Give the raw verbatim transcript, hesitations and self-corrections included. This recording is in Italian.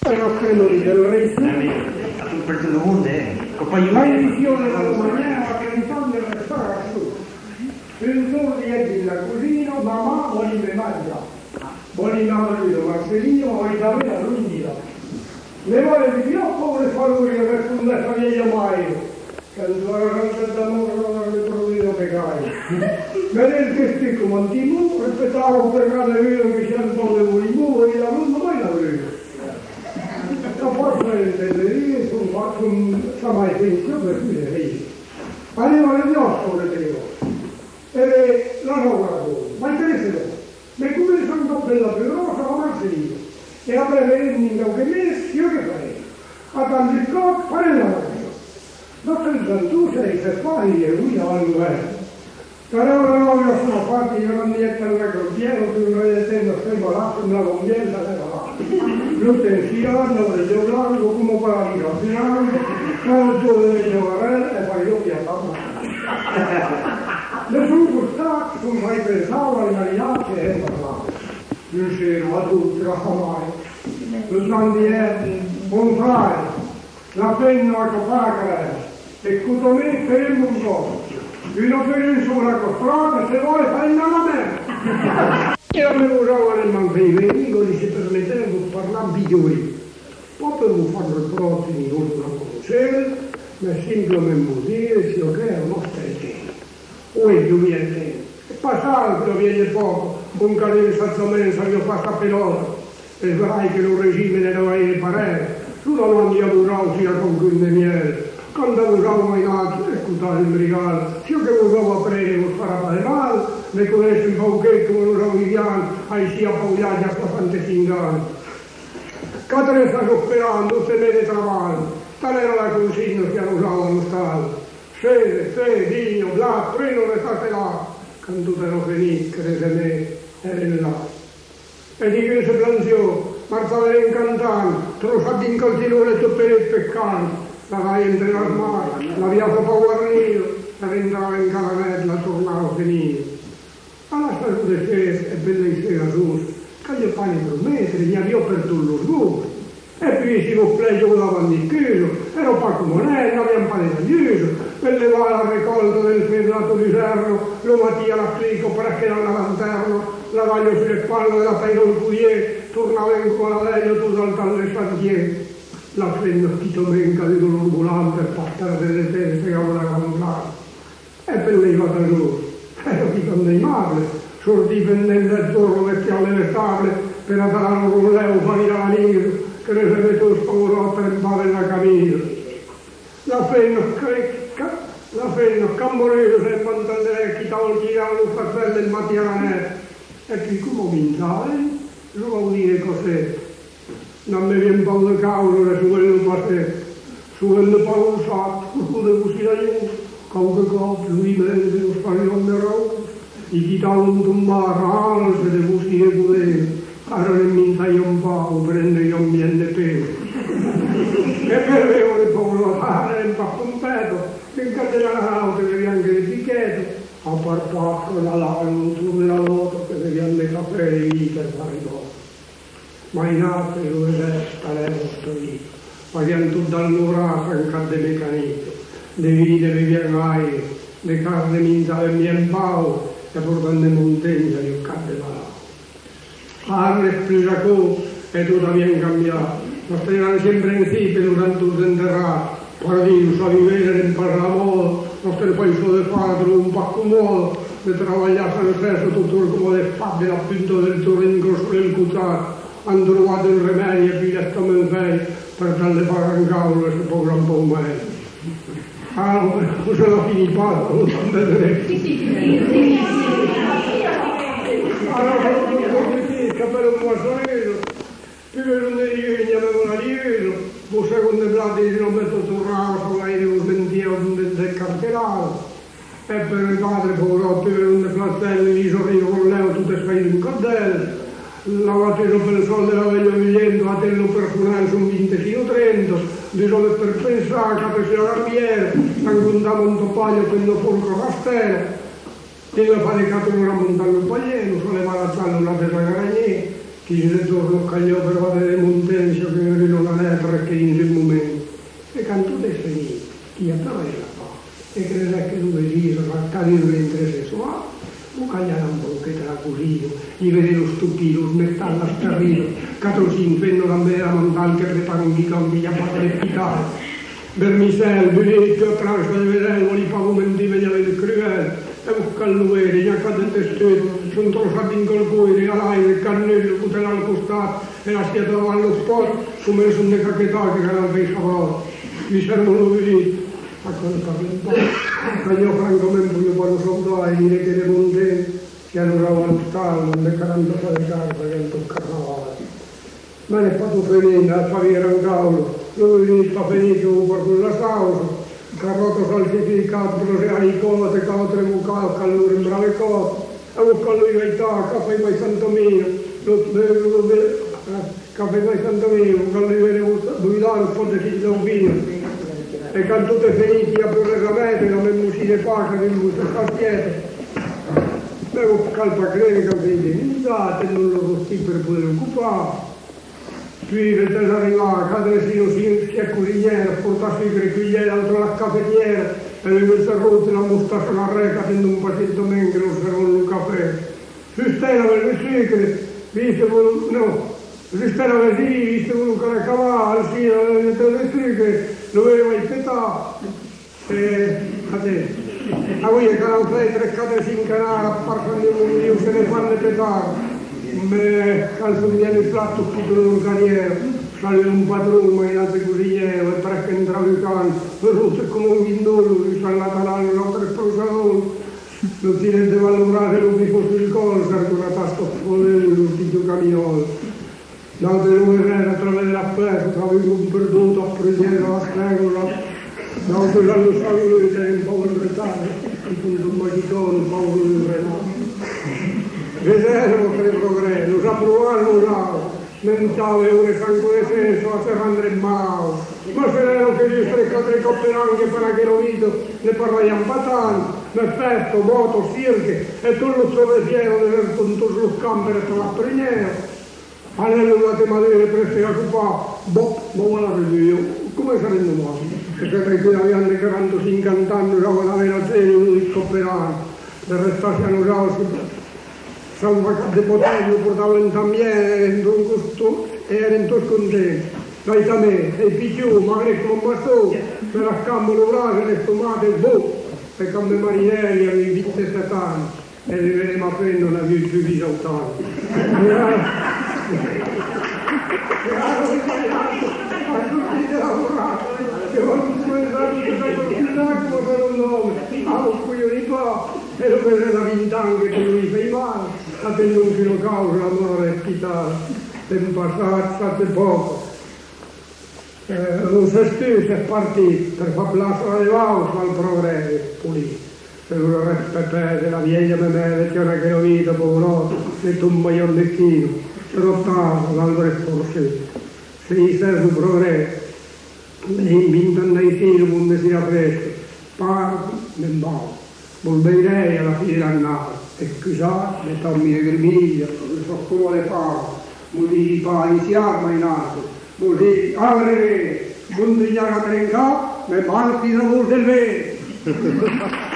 Però credo di del resto. Per tutto il mondo, eh. La divisione della Romagna ha pensato di restare su. Pensò di essere la cugina, mamma voleva mangiare. Voleva mangiare Marcellino, voleva avere la lunghia. Le vuole di più, poi le favori per una famiglia mai. Che non era sempre d'amore, non era provveduto peccato. Vedete che sticco mantivo, rispettavo per grande vero che c'è un po' di volimo, e la lunga mai la vedo. La forza di intendere, sono fatto un samai pensiero per cui le vedi. Arriva le diosco le devo. E la nuova cosa, ma interessa dopo. Ma come sono un po' bella più rosa, la Marcellino. E a breve in qualche mese, io che farei? A tanto il cocco, fare la cosa. Dopo il Santuccia e i Feffari e lui al governo. Però no, io sono fatti, io non niente al recordiero, tu non vedete, stai là, una convienza, era là. Lui te si hanno, preso largo, come paradiso, finale, non tu devi giocare e poi io piattavo. Nessuno gustato, tu mai pensavo alle mariache e parlavo. Io c'ero a tutti, la famiglia. Lo sandiere, un fare, la penna a copacare, e cutonè per il un po'. Fino per il sulla costrata, se vuole fare una mamma. Io avevo già nel manfrino, i piccoli si permettevano di parlare migliori. Poi per fare il prossimo, non la conoscere, ma semplicemente dire, se lo crea, non stai tempo. O è più viene tempo. E passare, però viene poco, un canale di salzamenza, io faccio pelota. E vedrai che un regime ne doveva parere. Tu non andiamo a sia con quelle miele. Quando usavo mai nato, ascoltare il brigale, io che usavo a prendere, non farà male, ne conosco un po' che come usavo i piani, hai sia pauliati a quante singane. Catene sta sperando, se ne travando, tal era la consigna che usavo allo stato. Scende, se, digno, bla, prendo le state là, quando te lo finì, che se me, eri là. E di che se planziò, marzavere incantando, trofati in calzilone per il peccato. La vai entre le mani, la via dopo guarnito, la entrava in calavella, tornava a finire. Alla salute stessa e bella in sera giusta, che gli pani per mettere, mi avviò per tutto lo sgusto. E poi si compleggio con davanti il chiuso, ero Paco Monella, abbiamo pane taglioso, per levare la raccolta del fedato di ferro, lo mattia l'applico perché era la lanterna, la vaglio sulle spalle della paino il cuier, tornava in cola legno, tu saltando le santiere. La frenna schitomenca di dolore volante e passare delle teste che aveva comprare. E per lei va da loro, era di condannarle, sortì pendente il torno metteva le table per andare un rolleo fuori dalla nera, che ne si mette spavoro a trempare nella camicia. La frenna crecca, la frenna camborese e pantandere chi stava tirando un castello del mattiane. E qui come cominciare? Non vuol dire cos'è. Non mi viene paura cavolo su quello passé, su quello pausato, con le così da io, con che copio, lui me ne devo fare un mero, i chitavano un barrano, se le così che potevo, allora mi sai un po', prende io un biende pelo. E per me le paura fare un po' completo, finché della nauta che viene anche le etichette, a par pacco la lava, non trovi la lotta, che viene le caffè e lì per fare cose. Ma in altre dove resta l'eletto lì, pagando dall'ora in cadde meccanito, devi ridere via mai, le carne minta del mio impao, e portando in montagna io cadde là. Arre Prisacò e tu da bien cambiato, ma stavano sempre in tipe durante il enterrato, paradino, sa vivere in parlamodo, non te ne poi solo fare un pacco modo, le travagliasse nel sesso tutto come le spade appunto del torrenco sul cutato. Hanno trovato il rimedio e direttamente per darle fare un cavolo e si può un po' meglio. Ah, non se la finita, non so vedere. Allora, il capello un massonero, più che non ne gli avevo una lievito, poi secondo i plati non metto sul ramo, l'aereo un sentiero del carterato, e per il padre, povero, più che non ne flastelli, gli sorriso con leo, tutte spese in cordelle. Lavatelo per il soldo della veglia vigliendo, a tello per funare su un vintesimo trento, di sole per pensare, che sia la rambiera, anche un topaglio per il porco castello, e la fare cato una montagna un paglieno, sollevare la zanna una tesa caraniera, chi ne torno cagliò per avere montenza che non la lepre che in quel momento. E canto del finito, chi andava la fa, e crede che lui veniva, ma cadere mentre sessuale, non cagliava un po' che tra così, gli vede lo stupito, smettava starrito, catrosin, venno la mera montagna che prepara un dicon che gli ha fatto le pitare. Vermisel, diritto attraverso le vedere, li pavimenti veniva il cruel, e un calluere, gli accade il testuto, sono trosati in col cuore, a l'aria, il cannello, putela al costato, e la stia trovando allo sport, come sono le cacchetate che erano per i savati. Mi servono vedere, a quel un po', ma io francamente io quando sono là e dire che le montagne che hanno allo stallo, le quaranta le carte che hanno toccato. Ma ne è fatto finire, la famiglia era un cavolo, lui venite a finire per la causa, carrotto salsificato, ai cose, catre bucate, calore in brave cose, e un calore in Italia, caffè mai Santomino, caffè mai Santomino, un calore in guidare un po' di figlio vino. E quando tutte finiti a progressamente, non è musicile pace, che lui si sta dietro. E un calpa greca, quindi, non date, non lo costi per poter occupare. Qui per arrivare, cadere sino si è cuciniera, portarsi i crequiglieri altro la caffettiera, e lui si è rotto la mostascia la reca, tenendo un pacchetto men che non servono un caffè. Si stella per le secre, visto no, si stella per lì, visto un cavallo, sì, le secre, lo aveva in petà, e a te. A voi che erano tre cade in canale, a parte di un io se ne fanno petare. Me calzo viene il platto tutto un carriere, sale un padrone, ma in altre cuciniere, e perché entrava il cane, rotto come un vindolo, rispallata l'anno, l'altro esplosione, non si rendeva a lavorare, non mi fosse il collo, serve una tasca fuori, l'ultimo camiolo. L'altro non era attraverso l'appeso, travevo un perduto, a prendere la stregola, l'altro l'anno stato lui che era un po' rettato, appunto un magitone, un po' rettato. Riservo per il progresso, sa provare lo sa, mentale ore sangue senso, a se andare male. Ma se erano che gli streccate le coppe anche per che l'ho visto, ne parlai a patano, perfetto, moto, sirche, e tu lo so fiero di aver punto sullo campo per la priniera. Allora la tematera presso la cupa, boh, ma guardate io, come saremmo morti? Perché qui avevano cantandosi incantando, già la vera serie, uno di scopperare, per restarsi a noi Salva de potere, portava in tambiere, in un gusto, e erano tutti contenti. Dai da me, e picchiù, magari con un bastone, per a campo le braccia, le stomate, boh, per campo marinelli, avevi vitte setane, e le vedremo a prendere una via più di saltare. A tutti di lavorare, che vanno pensare che sei continuato per un nome, a un cuoio di qua, e lo prende la vint'anche che lui fai male. Ha tenuto un filo causa, l'amore è chitarra, tempo passato, state poco. Eh, lo stesso è partito per far lasciare le vauce al progresso, pulito. Se lo rispettate, la vieja memele, che ora che ho vita, poverotto, metto un maglione vecchino, se lo stavo, l'altro è forsetto. Se gli serve un progresso, mi intende i figli, quando si apre, parti, me mbao. Volverei alla fine dell'anno. E scusate, le tommi le grimiglie, le soccolo le parole, vuol dire i pari si arma in alto, vuol dire aprire, bundigliare a trencare, le parti da vuol del vero.